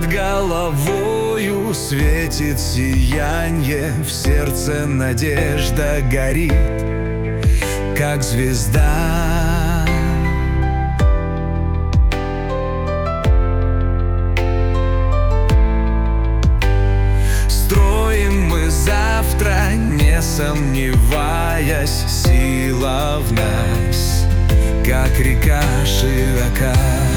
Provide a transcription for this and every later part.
головою светит сиянье, в сердце надежда горит, как звезда. Строим мы завтра, не сомневаясь, сила в нас, как река широка.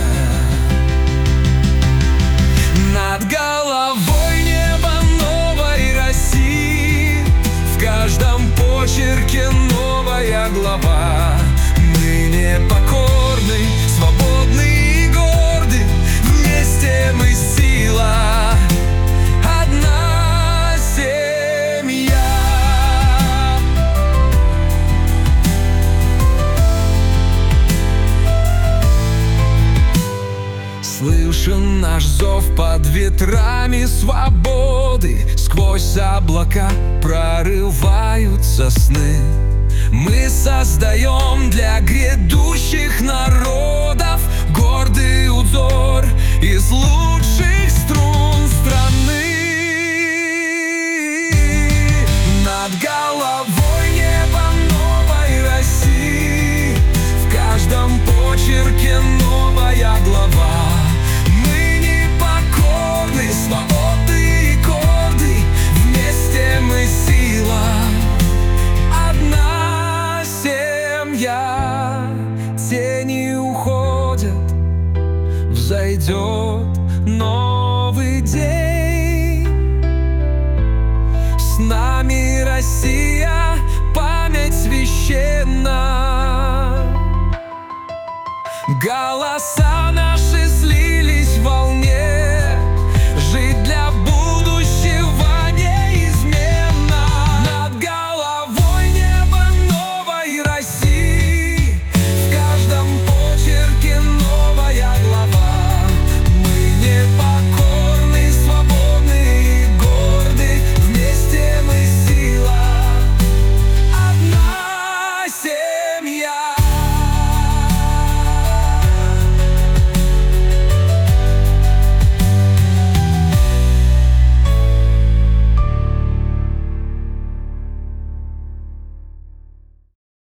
Над головой небо новой России, в каждом почерке новая глава. Мы непокорны, свободны и горды, вместе мы сила, одна семья. Слышен наш зов под ветрами свободы, сквозь облака прорываются сны. Мы создаем для грядущих народов гордый узор из лучших струн страны. Над головой небо новой России, в каждом почерке новая глава. Свободы и горды, вместе мы сила, одна семья. Тени уходят, взойдет новый день. С нами Россия, память священна. Голоса